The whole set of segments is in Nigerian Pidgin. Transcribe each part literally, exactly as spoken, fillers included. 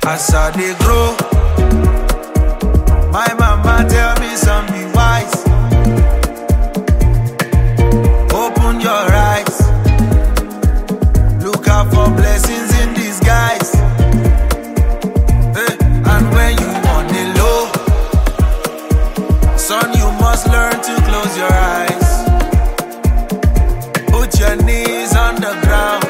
As I dey grow, my mama tell me some be wise. Open your eyes, look out for blessings in disguise. Hey, and when you on the low, son, you must learn to close your eyes. Put your knees on the ground,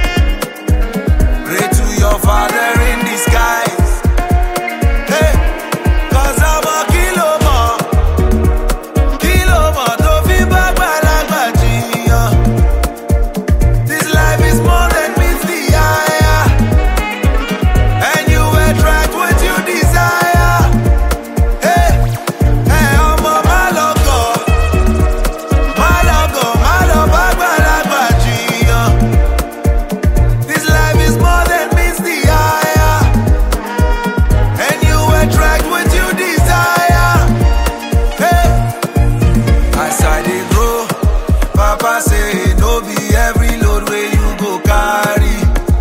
pray to your Father in the skies. Hey, cause I'm a kilo more, kilo more to fi bagba lagba jiyan. This life is more than meets the eye, and you attract what you desire. Hey, hey, I'm a malogo, malogo, malo bagba lagba jiyan. This life is more than meets the eye, and you attract what you desire. Hey, as I dey grow, Papa say no be every load where you go carry.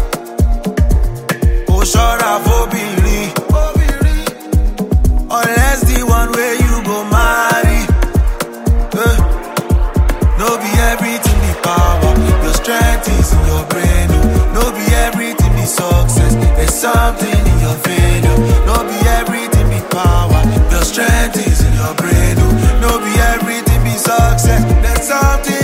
Oh, ṣọ́ra f'obìnrin, unless the one where you go marry. Eh, no be everything be power, your strength is in your brain. Oh. No be everything be success, there's something in your vein. Oh. No be everything be power, your strength is in your brain. Oh. No be everything be success, there's something